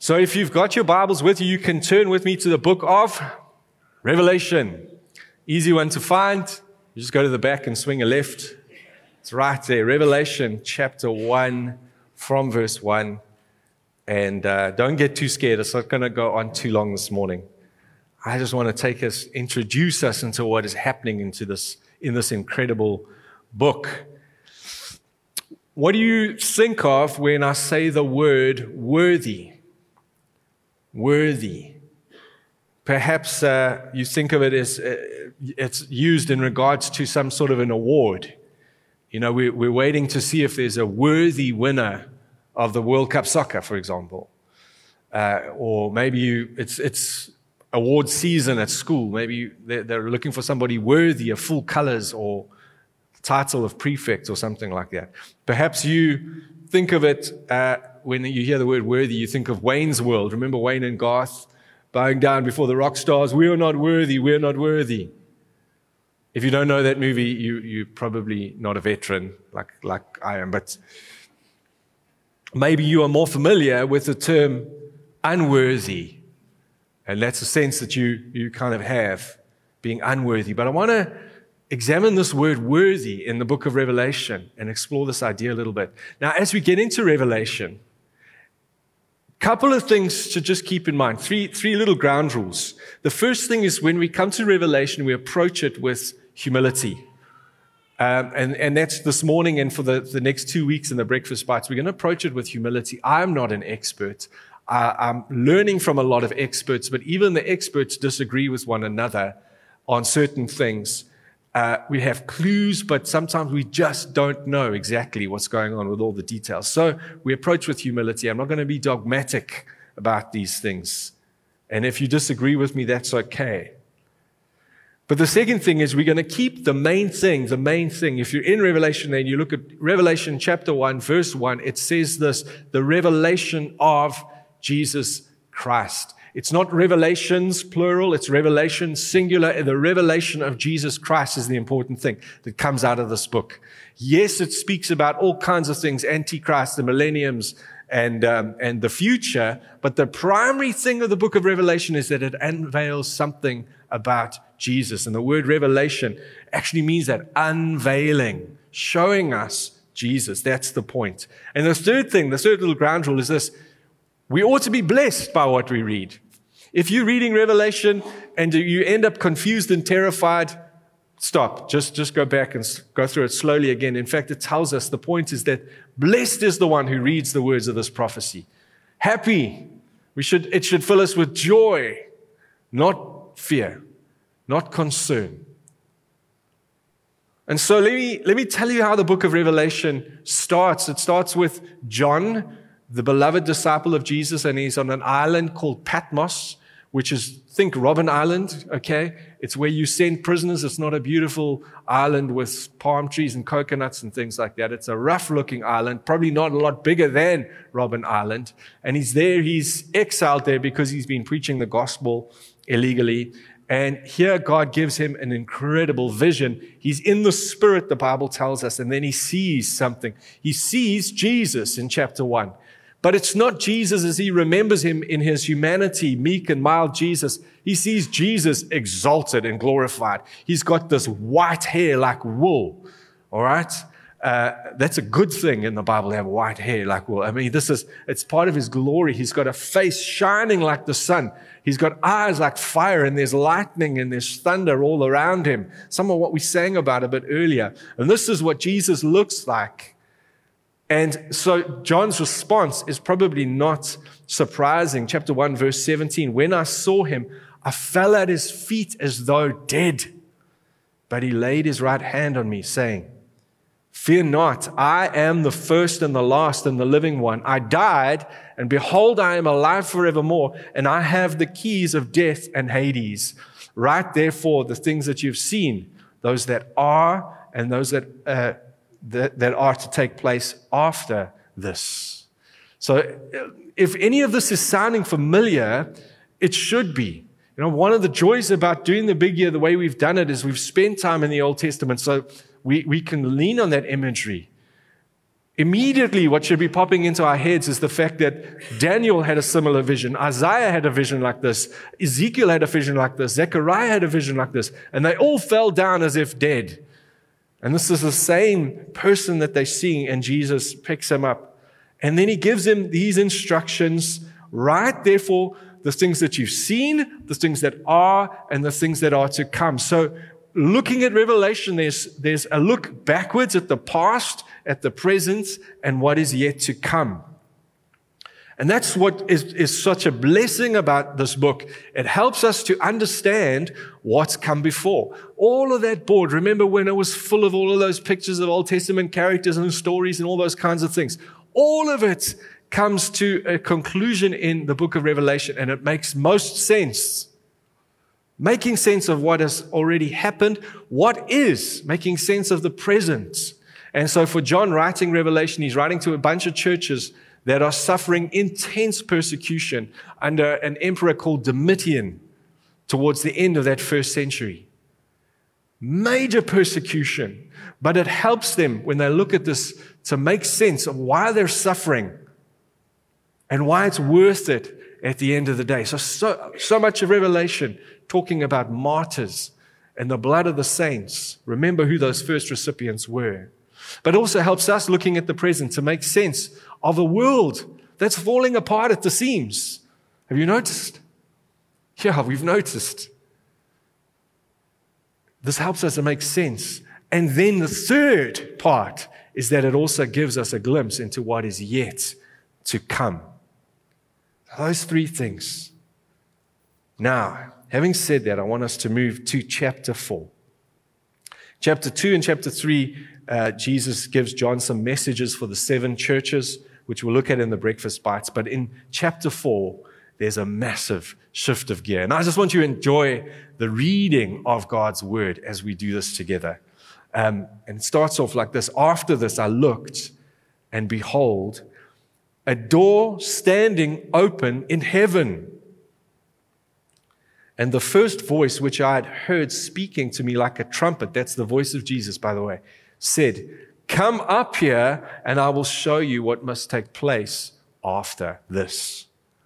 So if you've got your Bibles with you, you can turn with me to the book of Revelation. Easy one to find. You just go to the back and swing a left. It's right there. Revelation chapter 1 from verse 1. And don't get too scared. It's not going to go on too long this morning. I just want to introduce us into what is happening in this incredible book. What do you think of when I say the word worthy? Worthy. Perhaps you think of it as it's used in regards to some sort of an award. You know, we're waiting to see if there's a worthy winner of the World Cup soccer, for example. Or maybe it's award season at school. Maybe they're looking for somebody worthy of full colors or title of prefect or something like that. Perhaps you think of it, when you hear the word worthy, you think of Wayne's World. Remember Wayne and Garth bowing down before the rock stars? We are not worthy, we're not worthy. If you don't know that movie, you're probably not a veteran like I am, but maybe you are more familiar with the term unworthy, and that's a sense that you kind of have, being unworthy. But I want to examine this word worthy in the book of Revelation and explore this idea a little bit. Now, as we get into Revelation, a couple of things to just keep in mind. Three little ground rules. The first thing is when we come to Revelation, we approach it with humility. And that's this morning and for the next 2 weeks in the Breakfast Bites. We're going to approach it with humility. I'm not an expert. I'm learning from a lot of experts, but even the experts disagree with one another on certain things. We have clues, but sometimes we just don't know exactly what's going on with all the details. So we approach with humility. I'm not going to be dogmatic about these things. And if you disagree with me, that's okay. But the second thing is we're going to keep the main thing. If you're in Revelation and you look at Revelation chapter 1, verse 1, it says this: the revelation of Jesus Christ. It's not revelations, plural, it's revelation, singular. And the revelation of Jesus Christ is the important thing that comes out of this book. Yes, it speaks about all kinds of things, Antichrist, the millenniums, and the future. But the primary thing of the book of Revelation is that it unveils something about Jesus. And the word revelation actually means that unveiling, showing us Jesus. That's the point. And the third little ground rule is this: we ought to be blessed by what we read. If you're reading Revelation and you end up confused and terrified, stop. Just go back and go through it slowly again. In fact, it tells us, the point is that blessed is the one who reads the words of this prophecy. Happy. It should fill us with joy, not fear, not concern. And so let me tell you how the book of Revelation starts. It starts with John, the beloved disciple of Jesus, and he's on an island called Patmos, which is, think Robben Island, okay? It's where you send prisoners. It's not a beautiful island with palm trees and coconuts and things like that. It's a rough-looking island, probably not a lot bigger than Robben Island. And he's exiled there because he's been preaching the gospel illegally. And here God gives him an incredible vision. He's in the Spirit, the Bible tells us, and then he sees something. He sees Jesus in chapter 1. But it's not Jesus as he remembers him in his humanity, meek and mild Jesus. He sees Jesus exalted and glorified. He's got this white hair like wool, all right? That's a good thing in the Bible, to have white hair like wool. I mean, it's part of his glory. He's got a face shining like the sun. He's got eyes like fire, and there's lightning and there's thunder all around him. Some of what we sang about a bit earlier. And this is what Jesus looks like. And so John's response is probably not surprising. Chapter 1, verse 17, when I saw him, I fell at his feet as though dead. But he laid his right hand on me, saying, fear not, I am the first and the last and the living one. I died, and behold, I am alive forevermore, and I have the keys of death and Hades. Write therefore the things that you've seen, those that are and those that are to take place after this. So if any of this is sounding familiar, it should be. You know, one of the joys about doing the big year the way we've done it is we've spent time in the Old Testament, so we can lean on that imagery. Immediately, what should be popping into our heads is the fact that Daniel had a similar vision. Isaiah had a vision like this. Ezekiel had a vision like this. Zechariah had a vision like this. And they all fell down as if dead. And this is the same person that they're seeing, and Jesus picks him up. And then he gives him these instructions: write, therefore, the things that you've seen, the things that are, and the things that are to come. So looking at Revelation, there's a look backwards at the past, at the present, and what is yet to come. And that's what is such a blessing about this book. It helps us to understand what's come before. All of that board, remember when it was full of all of those pictures of Old Testament characters and stories and all those kinds of things? All of it comes to a conclusion in the book of Revelation, and it makes most sense. Making sense of what has already happened, what is, making sense of the present. And so for John writing Revelation, he's writing to a bunch of churches that are suffering intense persecution under an emperor called Domitian towards the end of that first century. Major persecution, but it helps them when they look at this to make sense of why they're suffering and why it's worth it at the end of the day. So much of Revelation talking about martyrs and the blood of the saints. Remember who those first recipients were. But also helps us looking at the present to make sense of a world that's falling apart at the seams. Have you noticed? Yeah, we've noticed. This helps us to make sense. And then the third part is that it also gives us a glimpse into what is yet to come. Those three things. Now, having said that, I want us to move to chapter 4. Chapter 2 and chapter 3, Jesus gives John some messages for the 7 churches, which we'll look at in the breakfast bites. But in chapter 4, there's a massive shift of gear. And I just want you to enjoy the reading of God's word as we do this together. And it starts off like this. After this, I looked, and behold, a door standing open in heaven. And the first voice which I had heard speaking to me like a trumpet, that's the voice of Jesus, by the way, said, "Come up here, and I will show you what must take place after this."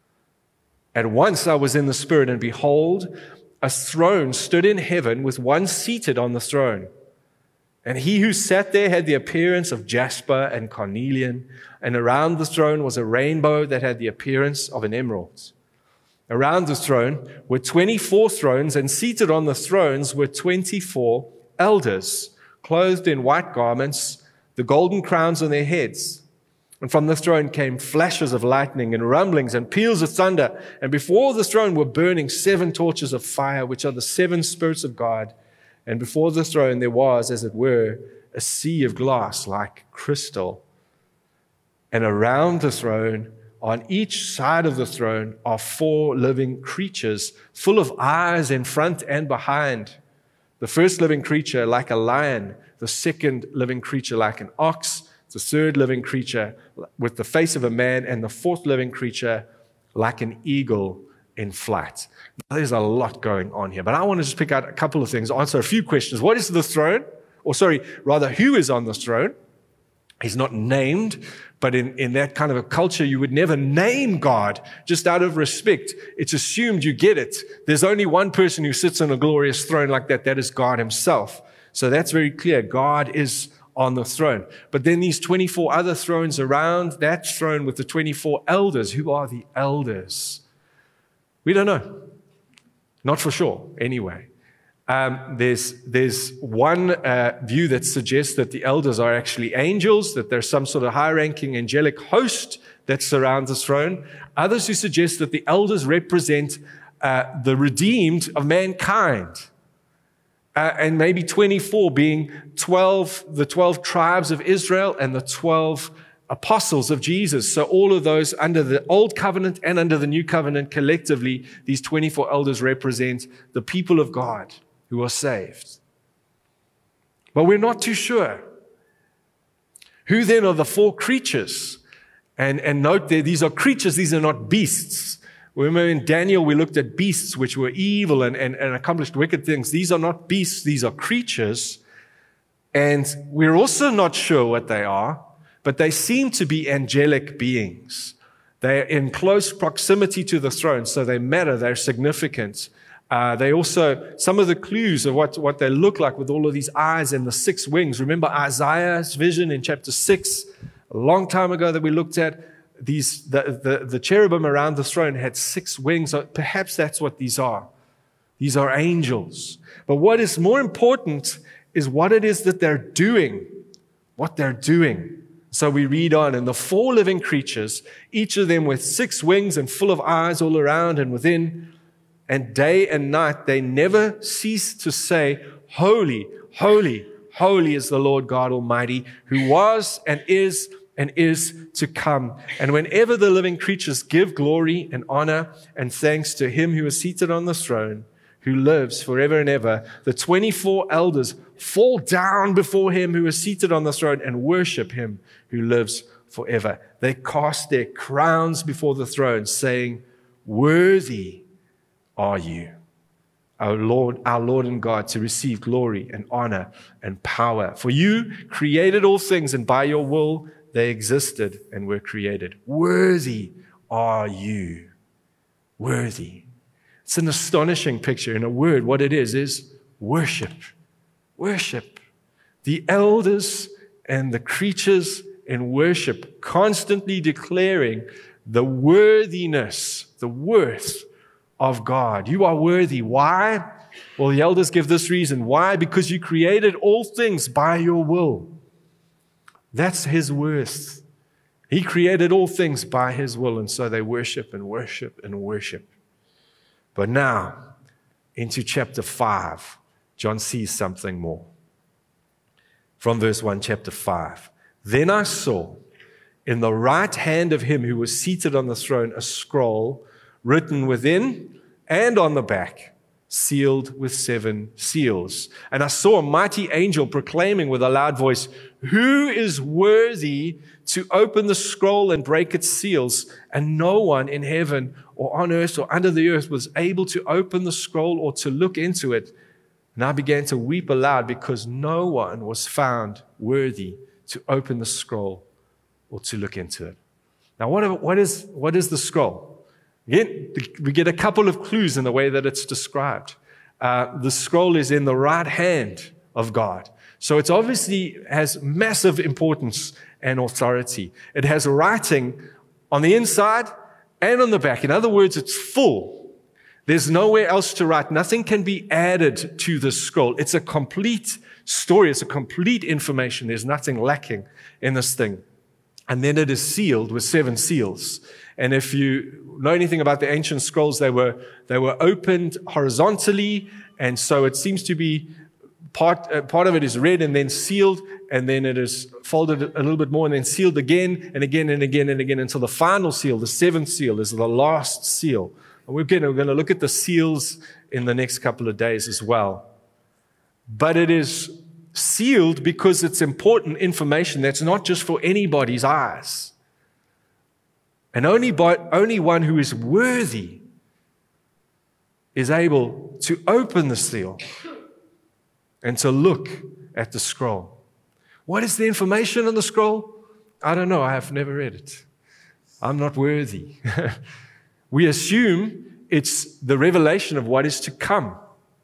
At once I was in the Spirit, and behold, a throne stood in heaven with one seated on the throne. And he who sat there had the appearance of jasper and carnelian, and around the throne was a rainbow that had the appearance of an emerald. Around the throne were 24 thrones, and seated on the thrones were 24 elders, clothed in white garments, the golden crowns on their heads. And from the throne came flashes of lightning and rumblings and peals of thunder. And before the throne were burning 7 torches of fire, which are the 7 spirits of God. And before the throne there was, as it were, a sea of glass like crystal. And around the throne, on each side of the throne, are 4 living creatures, full of eyes in front and behind. The first living creature like a lion, the second living creature like an ox, the third living creature with the face of a man, and the fourth living creature like an eagle in flight. Now, there's a lot going on here, but I want to just pick out a couple of things, answer a few questions. What is the throne? Who is on the throne? He's not named, but in that kind of a culture, you would never name God just out of respect. It's assumed you get it. There's only one person who sits on a glorious throne like that. That is God himself. So that's very clear. God is on the throne. But then these 24 other thrones around that throne with the 24 elders. Who are the elders? We don't know. Not for sure, anyway. There's one view that suggests that the elders are actually angels, that there's some sort of high-ranking angelic host that surrounds the throne. Others who suggest that the elders represent the redeemed of mankind. And maybe 24 being the 12 tribes of Israel and the 12 apostles of Jesus. So all of those under the old covenant and under the new covenant collectively, these 24 elders represent the people of God who are saved. But we're not too sure. Who then are the 4 creatures? And note there, these are creatures, these are not beasts. Remember in Daniel, we looked at beasts which were evil and accomplished wicked things. These are not beasts, these are creatures. And we're also not sure what they are, but they seem to be angelic beings. They're in close proximity to the throne, so they matter, they're significant. They also, some of the clues of what they look like with all of these eyes and the 6 wings. Remember Isaiah's vision in chapter 6, a long time ago that we looked at? The cherubim around the throne had 6 wings. Perhaps that's what these are. These are angels. But what is more important is what it is that they're doing. What they're doing. So we read on, and the 4 living creatures, each of them with 6 wings and full of eyes all around and within, and day and night they never cease to say, Holy, holy, holy is the Lord God Almighty, who was and is to come. And whenever the living creatures give glory and honor and thanks to him who is seated on the throne, who lives forever and ever, the 24 elders fall down before him who is seated on the throne and worship him who lives forever. They cast their crowns before the throne, saying, Worthy are you, our Lord and God, to receive glory and honor and power. For you created all things, and by your will they existed and were created. Worthy are you. Worthy. It's an astonishing picture. In a word, what it is worship. Worship. The elders and the creatures in worship, constantly declaring the worthiness, the worth of God. You are worthy. Why? Well, the elders give this reason. Why? Because you created all things by your will. That's his worth. He created all things by his will, and so they worship and worship and worship. But now, into chapter 5, John sees something more. From verse 1, chapter 5. Then I saw in the right hand of him who was seated on the throne a scroll written within and on the back, sealed with 7 seals. And I saw a mighty angel proclaiming with a loud voice, Who is worthy to open the scroll and break its seals? And no one in heaven or on earth or under the earth was able to open the scroll or to look into it. And I began to weep aloud because no one was found worthy to open the scroll or to look into it. Now, what is the scroll? Again, we get a couple of clues in the way that it's described. The scroll is in the right hand of God. So it obviously has massive importance and authority. It has writing on the inside and on the back. In other words, it's full. There's nowhere else to write. Nothing can be added to the scroll. It's a complete story. It's a complete information. There's nothing lacking in this thing. And then it is sealed with 7 seals. And if you know anything about the ancient scrolls, they were opened horizontally. And so it seems to be part of it is read and then sealed, and then it is folded a little bit more and then sealed again and again and again and again until the final seal, the 7th seal, is the last seal. And we're going to look at the seals in the next couple of days as well. But it is sealed because it's important information that's not just for anybody's eyes. And only one who is worthy is able to open the seal and to look at the scroll. What is the information on the scroll? I don't know. I have never read it. I'm not worthy. We assume it's the revelation of what is to come.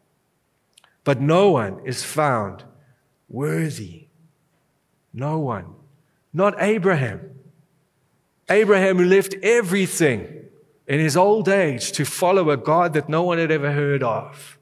But no one is found worthy. No one. Not Abraham. Abraham, who left everything in his old age to follow a God that no one had ever heard of,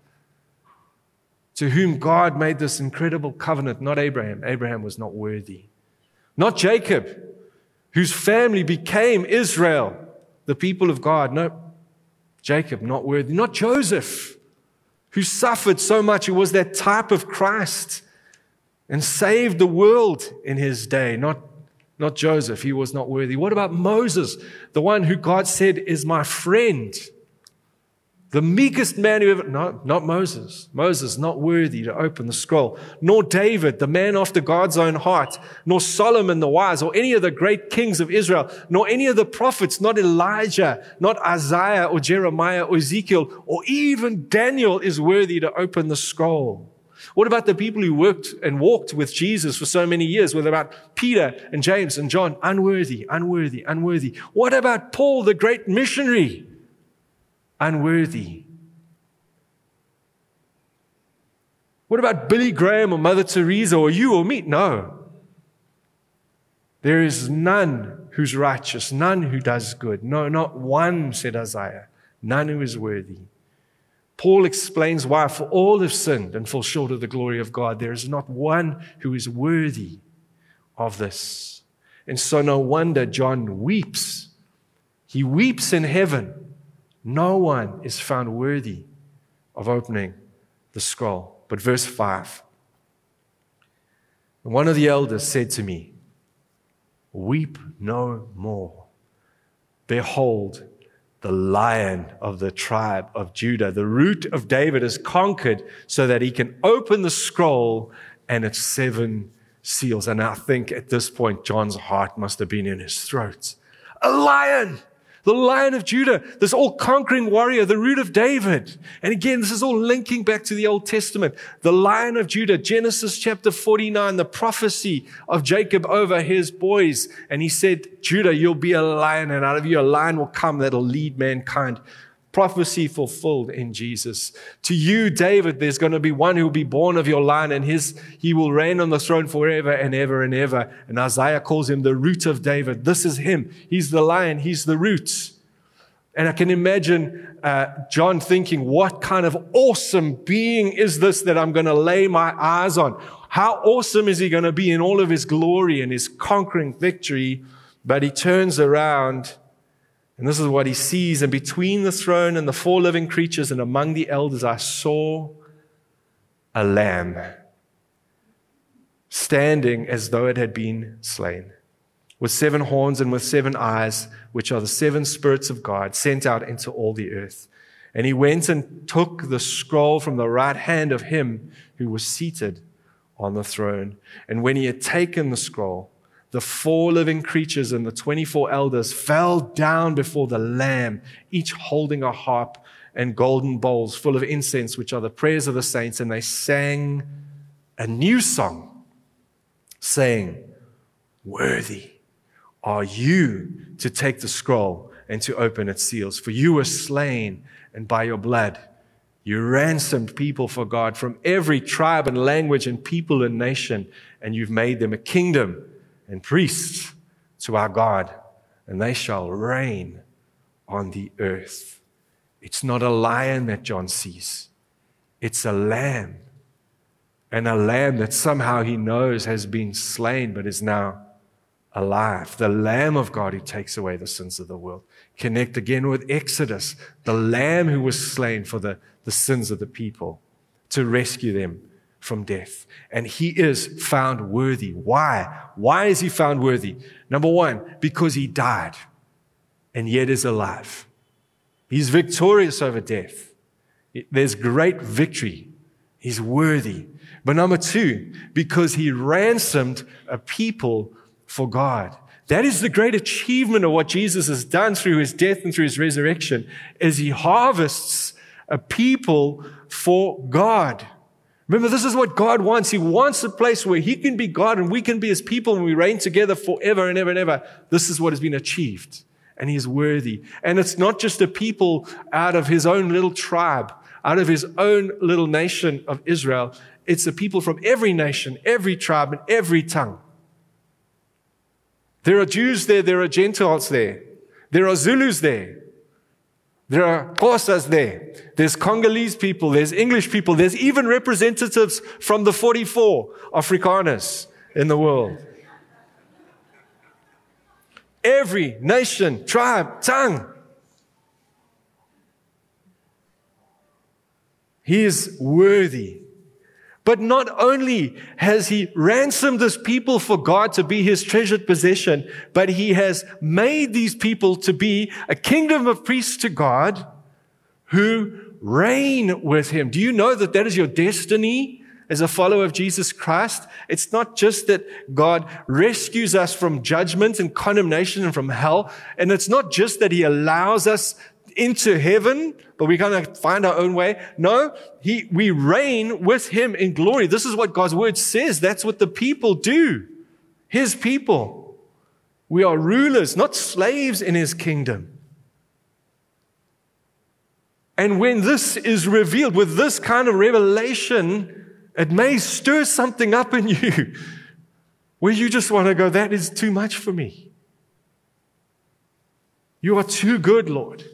to whom God made this incredible covenant. Not Abraham. Abraham was not worthy. Not Jacob, whose family became Israel, the people of God. No, Jacob, not worthy. Not Joseph, who suffered so much, who was that type of Christ and saved the world in his day. Not Joseph, he was not worthy. What about Moses, the one who God said is my friend? The meekest man who ever, no, not Moses. Moses, not worthy to open the scroll. Nor David, the man after God's own heart. Nor Solomon the wise, or any of the great kings of Israel. Nor any of the prophets, not Elijah, not Isaiah or Jeremiah or Ezekiel, or even Daniel is worthy to open the scroll. What about the people who worked and walked with Jesus for so many years? What about Peter and James and John? Unworthy, unworthy, unworthy. What about Paul, the great missionary? Unworthy. What about Billy Graham or Mother Teresa or you or me? No. There is none who's righteous, none who does good. No, not one, said Isaiah. None who is worthy. Paul explains why, for all have sinned and fall short of the glory of God. There is not one who is worthy of this. And so no wonder John weeps. He weeps in heaven. No one is found worthy of opening the scroll. But verse 5. And one of the elders said to me, weep no more. Behold, the Lion of the tribe of Judah, the Root of David, is conquered so that he can open the scroll and its 7 seals. And I think at this point, John's heart must have been in his throat. A lion! The Lion of Judah, this all-conquering warrior, the Root of David. And again, this is all linking back to the Old Testament. The Lion of Judah, Genesis chapter 49, the prophecy of Jacob over his boys. And he said, Judah, you'll be a lion, and out of you a lion will come that'll lead mankind. Prophecy fulfilled in Jesus. To you, David, there's going to be one who will be born of your line, and he will reign on the throne forever and ever and ever. And Isaiah calls him the Root of David. This is him. He's the lion. He's the root. And I can imagine John thinking, what kind of awesome being is this that I'm going to lay my eyes on? How awesome is he going to be in all of his glory and his conquering victory? But he turns around, and this is what he sees. And between the throne and the 4 living creatures and among the elders, I saw a lamb standing as though it had been slain, with 7 horns and with 7 eyes, which are the 7 spirits of God sent out into all the earth. And he went and took the scroll from the right hand of him who was seated on the throne. And when he had taken the scroll, the 4 living creatures and the 24 elders fell down before the Lamb, each holding a harp and golden bowls full of incense, which are the prayers of the saints. And they sang a new song, saying, worthy are you to take the scroll and to open its seals. For you were slain, and by your blood you ransomed people for God from every tribe and language and people and nation, and you've made them a kingdom and priests to our God, and they shall reign on the earth. It's not a lion that John sees. It's a lamb. And a lamb that somehow he knows has been slain but is now alive. The Lamb of God who takes away the sins of the world. Connect again with Exodus. The Lamb who was slain for the sins of the people to rescue them from death. And he is found worthy. Why? Why is he found worthy? Number 1, because he died and yet is alive. He's victorious over death. There's great victory. He's worthy. But number 2, because he ransomed a people for God. That is the great achievement of what Jesus has done through his death and through his resurrection, is he harvests a people for God. Remember, this is what God wants. He wants a place where he can be God and we can be his people and we reign together forever and ever and ever. This is what has been achieved, and he is worthy. And it's not just a people out of his own little tribe, out of his own little nation of Israel. It's a people from every nation, every tribe, and every tongue. There are Jews there, there are Gentiles there, there are Zulus there, there are Xhosas there, there's Congolese people, there's English people, there's even representatives from the 44 Afrikaners in the world. Every nation, tribe, tongue. He is worthy. But not only has he ransomed his people for God to be his treasured possession, but he has made these people to be a kingdom of priests to God who reign with him. Do you know that that is your destiny as a follower of Jesus Christ? It's not just that God rescues us from judgment and condemnation and from hell. And it's not just that he allows us into heaven, but we kind of find our own way. No, we reign with him in glory. This is what God's word says. That's what the people do. His people. We are rulers, not slaves in his kingdom. And when this is revealed with this kind of revelation, it may stir something up in you where you just want to go, that is too much for me. You are too good, Lord.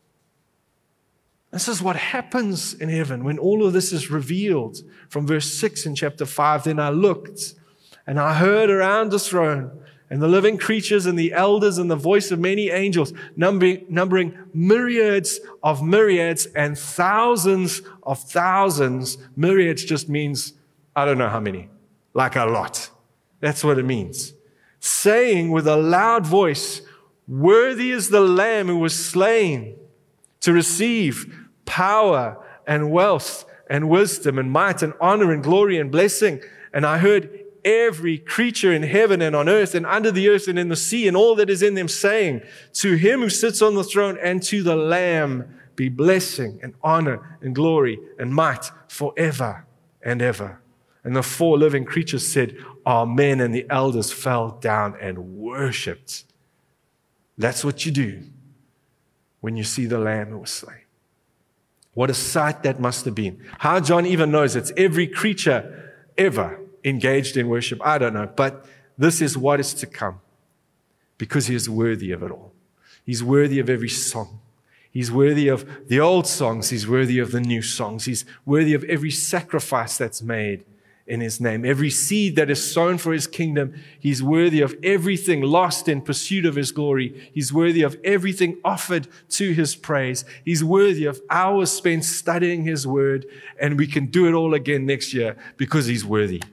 This is what happens in heaven when all of this is revealed. From verse 6 in chapter 5, then I looked and I heard around the throne and the living creatures and the elders and the voice of many angels, numbering myriads of myriads and thousands of thousands. Myriads just means, I don't know how many, like a lot. That's what it means. Saying with a loud voice, worthy is the Lamb who was slain to receive power and wealth and wisdom and might and honor and glory and blessing. And I heard every creature in heaven and on earth and under the earth and in the sea and all that is in them saying, to him who sits on the throne and to the Lamb be blessing and honor and glory and might forever and ever. And the four living creatures said, Amen. And the elders fell down and worshipped. That's what you do when you see the Lamb who was slain. What a sight that must have been. How John even knows it's every creature ever engaged in worship, I don't know. But this is what is to come because he is worthy of it all. He's worthy of every song. He's worthy of the old songs. He's worthy of the new songs. He's worthy of every sacrifice that's made in his name, every seed that is sown for his kingdom. He's worthy of everything lost in pursuit of his glory. He's worthy of everything offered to his praise. He's worthy of hours spent studying his word, and we can do it all again next year because he's worthy.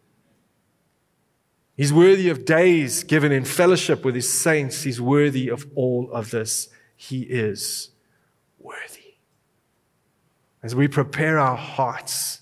He's worthy of days given in fellowship with his saints. He's worthy of all of this. He is worthy. As we prepare our hearts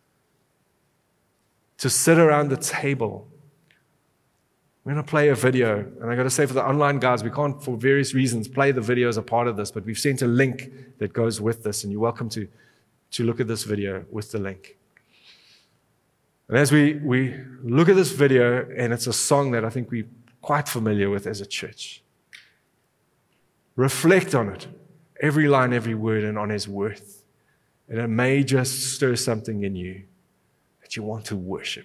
to sit around the table, we're going to play a video. And I got to say, for the online guys, we can't, for various reasons, play the video as a part of this, but we've sent a link that goes with this, and you're welcome to look at this video with the link. And as we look at this video, and it's a song that I think we're quite familiar with as a church, reflect on it, every line, every word, and on his worth. And it may just stir something in you that you want to worship.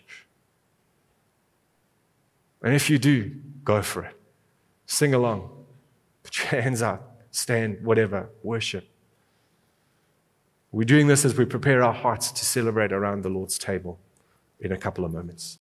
And if you do, go for it. Sing along. Put your hands out. Stand, whatever. Worship. We're doing this as we prepare our hearts to celebrate around the Lord's table in a couple of moments.